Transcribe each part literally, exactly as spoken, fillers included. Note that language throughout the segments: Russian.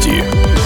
Новости.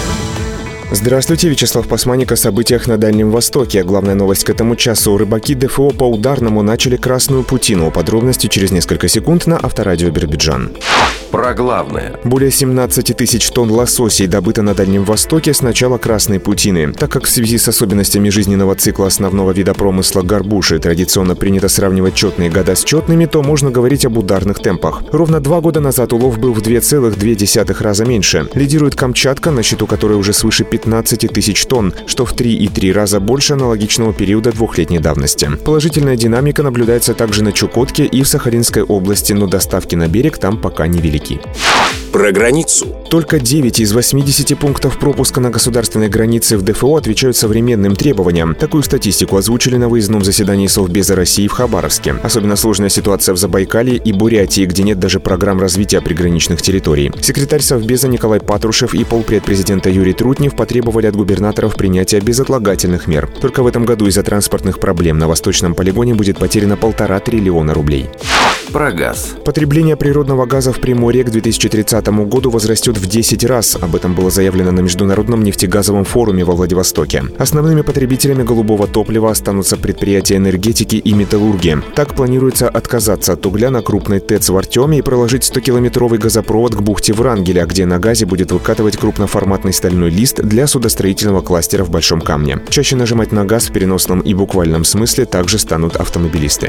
Здравствуйте, Вячеслав Пасманик о событиях на Дальнем Востоке. Главная новость к этому часу. Рыбаки ДФО по ударному начали красную путину. Подробности через несколько секунд на Авторадио Биробиджан. Про главное. Более семнадцать тысяч тонн лососей добыто на Дальнем Востоке с начала красной путины. Так как в связи с особенностями жизненного цикла основного вида промысла горбуши традиционно принято сравнивать четные года с четными, то можно говорить об ударных темпах. Ровно два года назад улов был в два целых две десятых раза меньше. Лидирует Камчатка, на счету которой уже свыше пятнадцать тысяч тонн, что в три и три раза больше аналогичного периода двухлетней давности. Положительная динамика наблюдается также на Чукотке и в Сахалинской области, но доставки на берег там пока невелики. Про границу. Только девять из восьмидесяти пунктов пропуска на государственной границе в ДФО отвечают современным требованиям. Такую статистику озвучили на выездном заседании Совбеза России в Хабаровске. Особенно сложная ситуация в Забайкалье и Бурятии, где нет даже программ развития приграничных территорий. Секретарь Совбеза Николай Патрушев и полпред президента Юрий Трутнев потребовали от губернаторов принятия безотлагательных мер. Только в этом году из-за транспортных проблем на восточном полигоне будет потеряно полтора триллиона рублей. Про газ. Потребление природного газа в Приморье к две тысячи тридцатому году возрастет в десять раз. Об этом было заявлено на Международном нефтегазовом форуме во Владивостоке. Основными потребителями голубого топлива останутся предприятия энергетики и металлургии. Так планируется отказаться от угля на крупной ТЭЦ в Артеме и проложить стокилометровый газопровод к бухте Врангеля, где на газе будет выкатывать крупноформатный стальной лист для судостроительного кластера в Большом Камне. Чаще нажимать на газ в переносном и буквальном смысле также станут автомобилисты.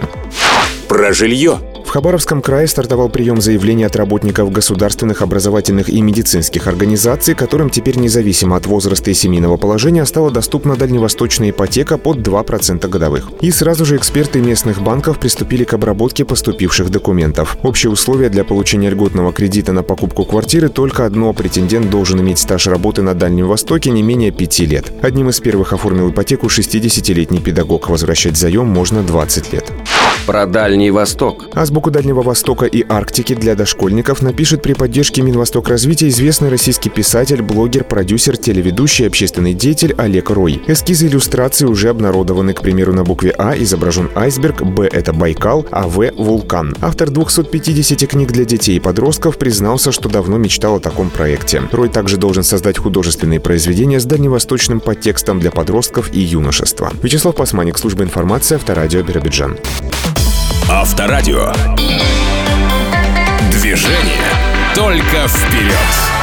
Про жилье. В Хабаровском крае стартовал прием заявлений от работников государственных, образовательных и медицинских организаций, которым теперь независимо от возраста и семейного положения стала доступна дальневосточная ипотека под два процента годовых. И сразу же эксперты местных банков приступили к обработке поступивших документов. Общие условия для получения льготного кредита на покупку квартиры только одно: претендент должен иметь стаж работы на Дальнем Востоке не менее пяти лет. Одним из первых оформил ипотеку шестидесятилетний педагог. Возвращать заем можно двадцать лет. Про Дальний Восток. Азбуку Дальнего Востока и Арктики для дошкольников напишет при поддержке Минвостокразвития известный российский писатель, блогер, продюсер, телеведущий, общественный деятель Олег Рой. Эскизы иллюстраций уже обнародованы. К примеру, на букве А изображен айсберг, Б – это Байкал, а В – вулкан. Автор двухсот пятидесяти книг для детей и подростков признался, что давно мечтал о таком проекте. Рой также должен создать художественные произведения с дальневосточным подтекстом для подростков и юношества. Вячеслав Пасманик, служба информации, Авторадио Биробиджан. Авторадио. Движение только вперед.